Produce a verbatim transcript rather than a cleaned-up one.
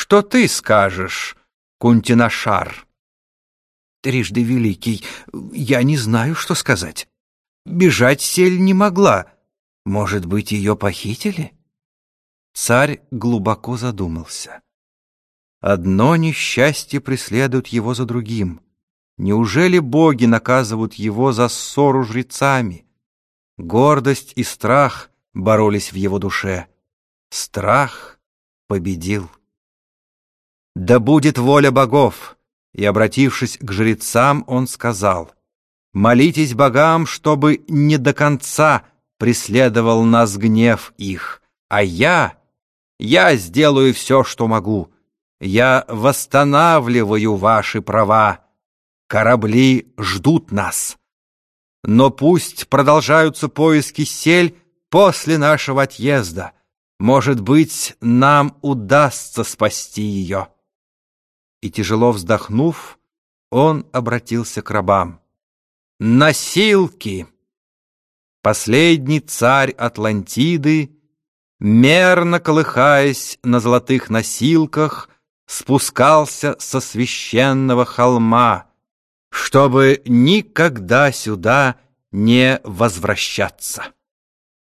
Что ты скажешь, Кунтинашар? Трижды великий, я не знаю, что сказать. Бежать сель не могла. Может быть, ее похитили? Царь глубоко задумался. Одно несчастье преследует его за другим. Неужели боги наказывают его за ссору с жрецами? Гордость и страх боролись в его душе. Страх победил. «Да будет воля богов!» И, обратившись к жрецам, он сказал: «Молитесь богам, чтобы не до конца преследовал нас гнев их, а я, я сделаю все, что могу. Я восстанавливаю ваши права. Корабли ждут нас. Но пусть продолжаются поиски сель после нашего отъезда. Может быть, нам удастся спасти ее». И, тяжело вздохнув, он обратился к рабам. «Носилки!» Последний царь Атлантиды, мерно колыхаясь на золотых носилках, спускался со священного холма, чтобы никогда сюда не возвращаться.